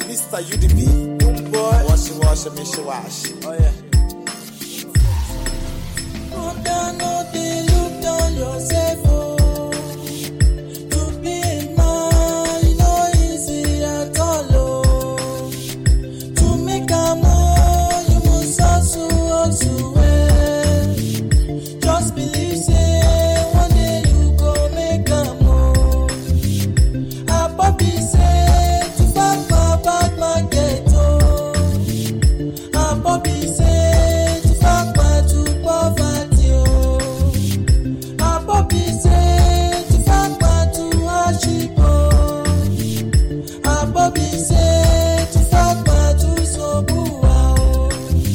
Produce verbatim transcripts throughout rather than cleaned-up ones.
Mister U D B. Boy. Wash, wash, wash, wash. Oh yeah. Look down, no, they look down yourself, oh. To be a man, you know, easy at all, oh. To make a more, you must also, also well. Just believe, say, one day you go make a more. A puppy say, to fuck my bad market, oh. A puppy say, to fuck my to poverty, oh. A puppy say, to fuck my to hardship, oh. A puppy say, to fuck my to sobua, oh.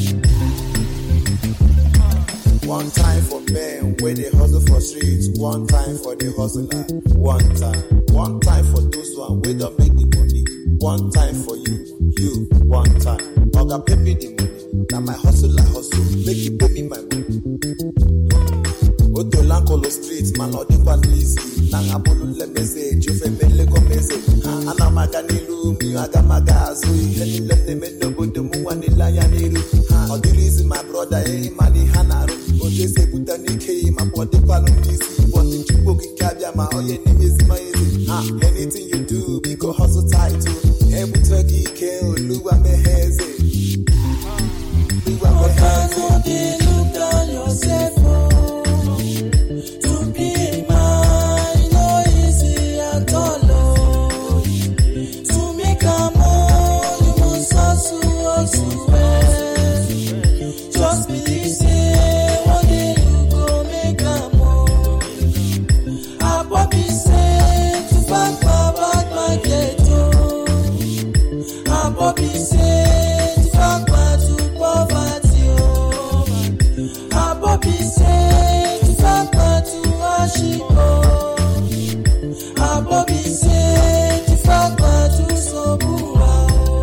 One time for men where they hustle for streets, one time for the hustler, one time. One time for those one where don't make the money, one time for you, you, one time. Oga pay me the money, now my hustle I hustle, make you pay me my money. Oto Lankolo streets, man all the one easy. Nanga bolu le message, you fe mele go message. Ana maganilu, mi aga magazu, heli le ne me no go do mu wani la ya niru. All the reason my brother, eh, mani hanaru. Oje se buta ni kei, my body palum easy. What the chupo ki kabya, my oye name is my easy. Anything you do, we go hustle tight too. Ebu turkey, ke oluwa me heze. Oluwa me heze. No, they look down yourself, oh. To be a man, you know, easy at all, oh. To make a more, you must also, also well. Just believe, say, one day you go make a more. A puppy say, to fuck my bad market, oh. A puppy say, to fuck my to poverty, oh. A puppy say, to fuck my to hardship, oh. A puppy say, to fuck my to sobua, oh.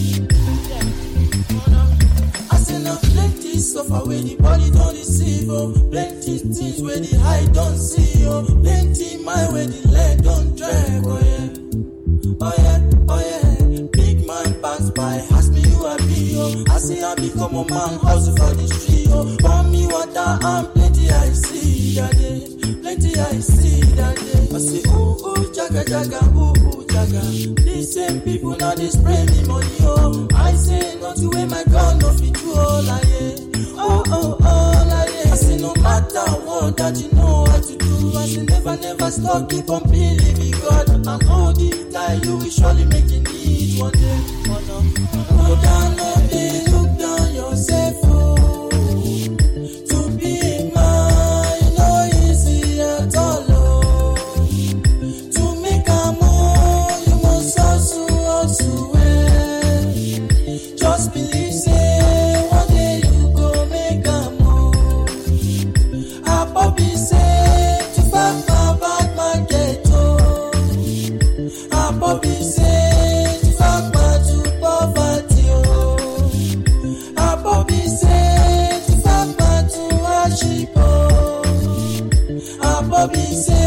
I say now plenty suffer where the body don't receive, oh. Plenty things where the eye don't see, oh. Plenty mind where the leg don't drag, oh yeah. Oh yeah, oh yeah. Big man pass by, ask me who I be, oh. I say I become a man, hustle for the street, oh. Pour me water and plenty I see that day. Plenty I see that day. I say, ooh, ooh, jaga, jaga, ooh, ooh, jaga. These same people now they spray me money, oh. I say, not to wear my gun, no fit you all, like, yeah. Oh, oh, oh, like, yeah. I say, no matter what that you know how to do. I say, never, never stop, keep on believing God. And all the time you will surely make it need one day. Oh, no. Look down, no, they look down yourself, oh. To be a man, you know, easy at all, oh. To make a more, you must also, also well. Just believe, say, one day you go make a more. A puppy say, to fuck my bad market, oh. A puppy say, to fuck my to poverty, oh. A puppy say, to fuck my to hardship, oh. A puppy say,